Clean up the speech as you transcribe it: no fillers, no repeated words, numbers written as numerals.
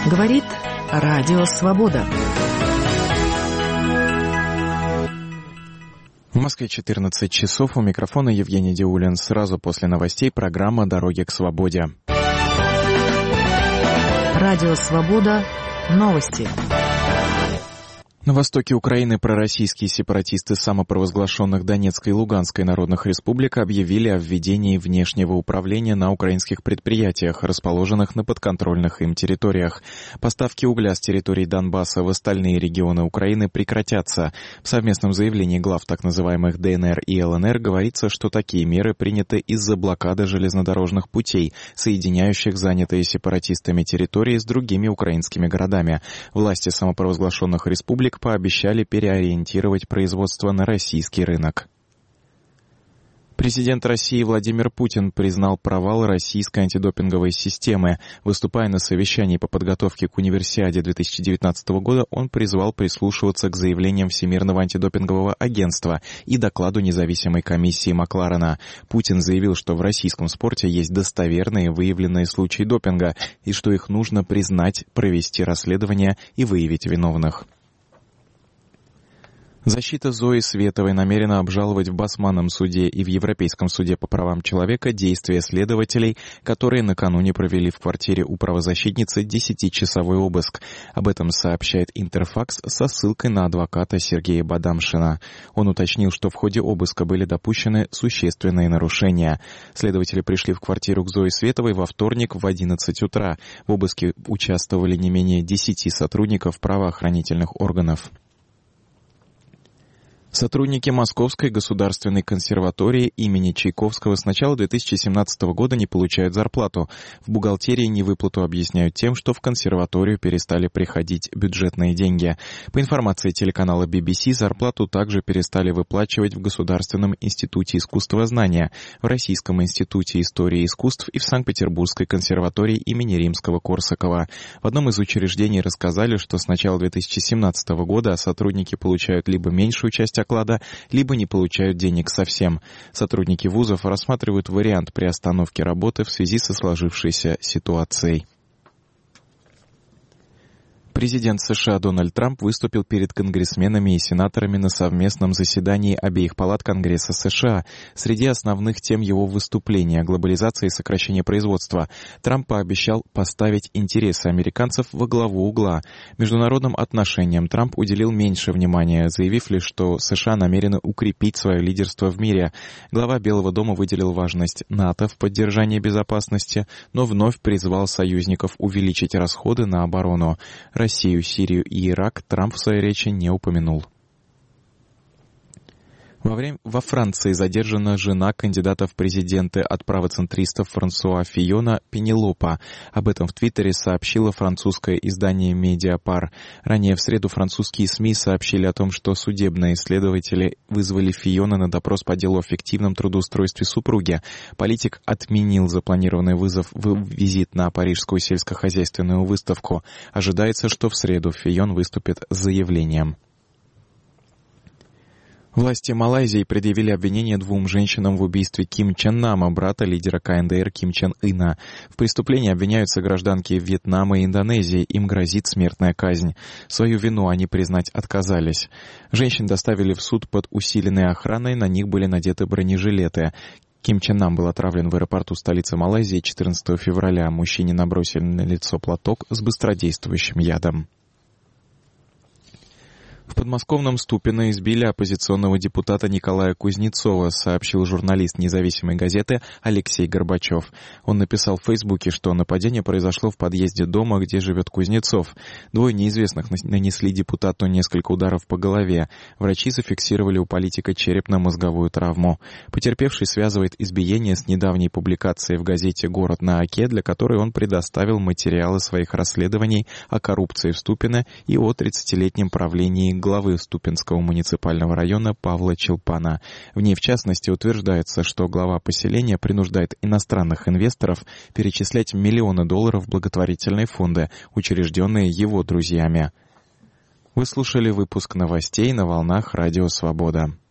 Говорит Радио Свобода. В Москве 14 часов. У микрофона Евгений Диулин. Сразу после новостей программа «Дороги к свободе». Радио Свобода. Новости. На востоке Украины пророссийские сепаратисты самопровозглашенных Донецкой и Луганской народных республик объявили о введении внешнего управления на украинских предприятиях, расположенных на подконтрольных им территориях. Поставки угля с территорий Донбасса в остальные регионы Украины прекратятся. В совместном заявлении глав так называемых ДНР и ЛНР говорится, что такие меры приняты из-за блокады железнодорожных путей, соединяющих занятые сепаратистами территории с другими украинскими городами. Власти самопровозглашенных республик пообещали переориентировать производство на российский рынок. Президент России Владимир Путин признал провал российской антидопинговой системы. Выступая на совещании по подготовке к Универсиаде 2019 года, он призвал прислушиваться к заявлениям Всемирного антидопингового агентства и докладу независимой комиссии Макларена. Путин заявил, что в российском спорте есть достоверные выявленные случаи допинга и что их нужно признать, провести расследование и выявить виновных. Защита Зои Световой намерена обжаловать в Басманном суде и в Европейском суде по правам человека действия следователей, которые накануне провели в квартире у правозащитницы 10-часовой обыск. Об этом сообщает Интерфакс со ссылкой на адвоката Сергея Бадамшина. Он уточнил, что в ходе обыска были допущены существенные нарушения. Следователи пришли в квартиру к Зое Световой во вторник в 11 утра. В обыске участвовали не менее 10 сотрудников правоохранительных органов. Сотрудники Московской государственной консерватории имени Чайковского с начала 2017 года не получают зарплату. В бухгалтерии невыплату объясняют тем, что в консерваторию перестали приходить бюджетные деньги. По информации телеканала BBC, зарплату также перестали выплачивать в Государственном институте искусствознания, в Российском институте истории искусств и в Санкт-Петербургской консерватории имени Римского-Корсакова. В одном из учреждений рассказали, что с начала 2017 года сотрудники получают либо меньшую часть оклада, либо не получают денег совсем. Сотрудники вузов рассматривают вариант приостановки работы в связи со сложившейся ситуацией. Президент США Дональд Трамп выступил перед конгрессменами и сенаторами на совместном заседании обеих палат Конгресса США. Среди основных тем его выступления — глобализация и сокращение производства. Трамп пообещал поставить интересы американцев во главу угла. Международным отношениям Трамп уделил меньше внимания, заявив лишь, что США намерены укрепить свое лидерство в мире. Глава Белого дома выделил важность НАТО в поддержании безопасности, но вновь призвал союзников увеличить расходы на оборону. Россию, Сирию и Ирак Трамп в своей речи не упомянул. Во Франции задержана жена кандидата в президенты от правоцентристов Франсуа Фийона Пенелопа. Об этом в Твиттере сообщило французское издание «Медиапар». Ранее в среду французские СМИ сообщили о том, что судебные следователи вызвали Фийона на допрос по делу о фиктивном трудоустройстве супруги. Политик отменил запланированный визит на Парижскую сельскохозяйственную выставку. Ожидается, что в среду Фийон выступит с заявлением. Власти Малайзии предъявили обвинение двум женщинам в убийстве Ким Чен Нама, брата лидера КНДР Ким Чен Ына. В преступлении обвиняются гражданки Вьетнама и Индонезии, им грозит смертная казнь. Свою вину они признать отказались. Женщин доставили в суд под усиленной охраной, на них были надеты бронежилеты. Ким Чен Нам был отравлен в аэропорту столицы Малайзии 14 февраля. Мужчине набросили на лицо платок с быстродействующим ядом. В подмосковном Ступино избили оппозиционного депутата Николая Кузнецова, сообщил журналист независимой газеты Алексей Горбачев. Он написал в Фейсбуке, что нападение произошло в подъезде дома, где живет Кузнецов. Двое неизвестных нанесли депутату несколько ударов по голове. Врачи зафиксировали у политика черепно-мозговую травму. Потерпевший связывает избиение с недавней публикацией в газете «Город на Оке», для которой он предоставил материалы своих расследований о коррупции в Ступино и о 30-летнем правлении главы Ступинского муниципального района Павла Челпана. В ней, в частности, утверждается, что глава поселения принуждает иностранных инвесторов перечислять миллионы долларов в благотворительные фонды, учрежденные его друзьями. Вы слушали выпуск новостей на волнах Радио Свобода.